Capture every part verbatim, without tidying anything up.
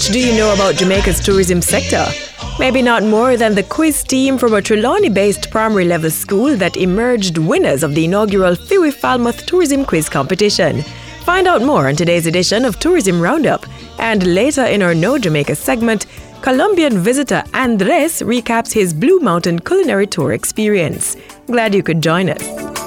much do you know about Jamaica's tourism sector? Maybe not more than the quiz team from a Trelawney-based primary level school that emerged winners of the inaugural F I W I Falmouth Tourism Quiz Competition. Find out more on today's edition of Tourism Roundup. And later in our Know Jamaica segment, Colombian visitor Andres recaps his Blue Mountain culinary tour experience. Glad you could join us.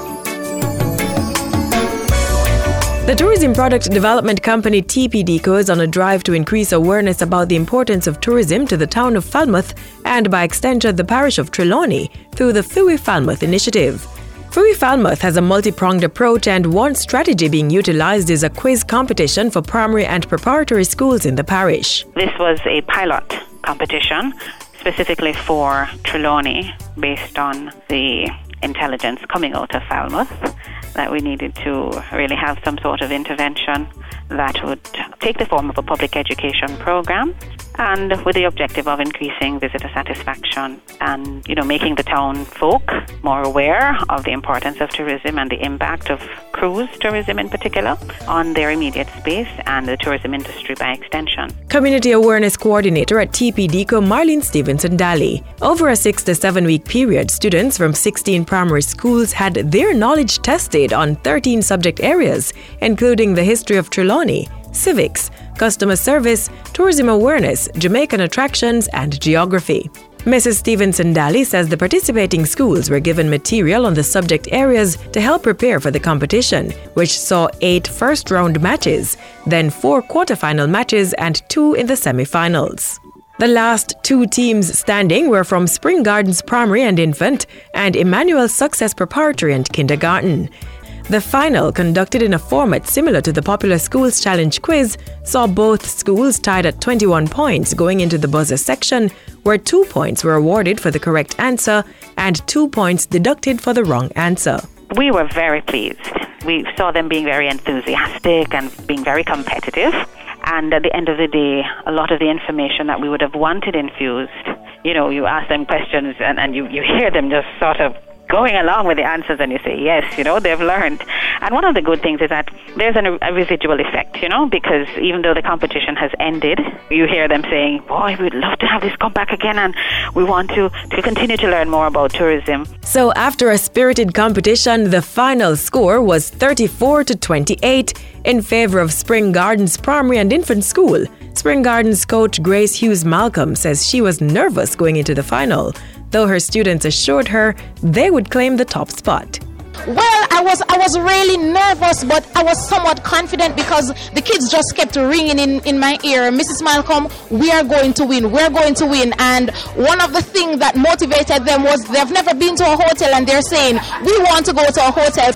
The tourism product development company T P D C O is on a drive to increase awareness about the importance of tourism to the town of Falmouth and, by extension, the parish of Trelawney through the F I W I Falmouth initiative. F I W I Falmouth has a multi-pronged approach, and one strategy being utilized is a quiz competition for primary and preparatory schools in the parish. This was a pilot competition specifically for Trelawney based on the intelligence coming out of Falmouth that we needed to really have some sort of intervention that would take the form of a public education program, and with the objective of increasing visitor satisfaction and, you know, making the town folk more aware of the importance of tourism and the impact of cruise tourism in particular on their immediate space and the tourism industry by extension. Community Awareness Coordinator at T P D C O, Marlene Stevenson Daly. Over a six to seven week period, students from sixteen primary schools had their knowledge tested on thirteen subject areas, including the history of Trelawney, civics, customer service, tourism awareness, Jamaican attractions, and geography. Missus Stevenson Daly says the participating schools were given material on the subject areas to help prepare for the competition, which saw eight first-round matches, then four quarterfinal matches and two in the semi-finals. The last two teams standing were from Spring Gardens Primary and Infant and Emmanuel Success Preparatory and Kindergarten. The final, conducted in a format similar to the popular Schools Challenge quiz, saw both schools tied at twenty-one points going into the buzzer section, where two points were awarded for the correct answer and two points deducted for the wrong answer. We were very pleased. We saw them being very enthusiastic and being very competitive. And at the end of the day, a lot of the information that we would have wanted infused, you know, you ask them questions and, and you, you hear them just sort of going along with the answers, and you say, yes, you know, they've learned. And one of the good things is that there's an, a residual effect, you know, because even though the competition has ended, you hear them saying, boy, we'd love to have this come back again, and we want to, to continue to learn more about tourism. So after a spirited competition, the final score was thirty-four to twenty-eight in favor of Spring Gardens Primary and Infant School. Spring Gardens coach Grace Hughes Malcolm says she was nervous going into the final, though her students assured her they would claim the top spot. Well, I was I was really nervous, but I was somewhat confident because the kids just kept ringing in, in my ear, Missus Malcolm, we are going to win, we're going to win. And one of the things that motivated them was they've never been to a hotel and they're saying, we want to go to a hotel.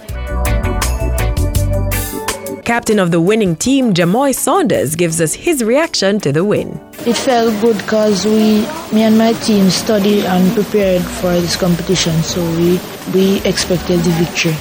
Captain of the winning team, Jamoy Saunders, gives us his reaction to the win. It felt good because we, me and my team studied and prepared for this competition, so we, we expected the victory.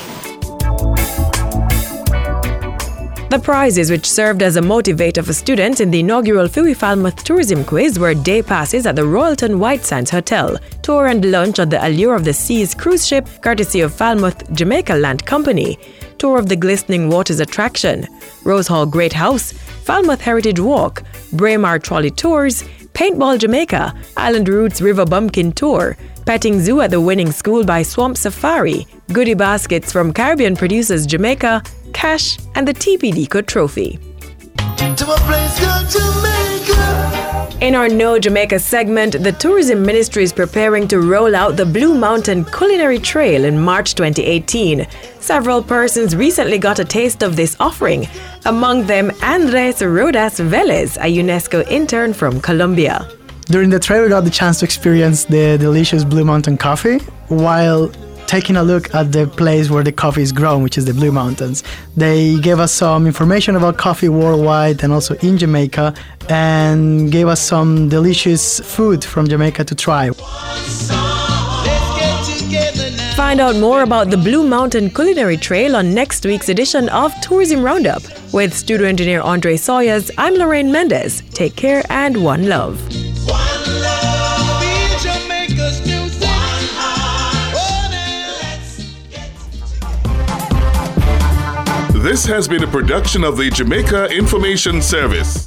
The prizes, which served as a motivator for students in the inaugural F I W I Falmouth Tourism Quiz, were day passes at the Royalton White Sands Hotel, tour and lunch on the Allure of the Seas cruise ship, courtesy of Falmouth Jamaica Land Company, tour of the Glistening Waters attraction, Rose Hall Great House, Falmouth Heritage Walk, Braemar Trolley Tours, Paintball Jamaica, Island Roots River Bumpkin Tour, petting zoo at the winning school by Swamp Safari, goodie baskets from Caribbean Producers Jamaica, cash, and the T P D C O trophy. To a place called Jamaica. In our Know Jamaica segment, the Tourism Ministry is preparing to roll out the Blue Mountain Culinary Trail in March twenty eighteen. Several persons recently got a taste of this offering, among them Andres Rodas Velez, a UNESCO intern from Colombia. During the trail, we got the chance to experience the delicious Blue Mountain coffee while taking a look at the place where the coffee is grown, which is the Blue Mountains. They gave us some information about coffee worldwide and also in Jamaica, and gave us some delicious food from Jamaica to try. Find out more about the Blue Mountain Culinary Trail on next week's edition of Tourism Roundup. With studio engineer Andre Sawyers, I'm Lorraine Mendez. Take care and one love. This has been a production of the Jamaica Information Service.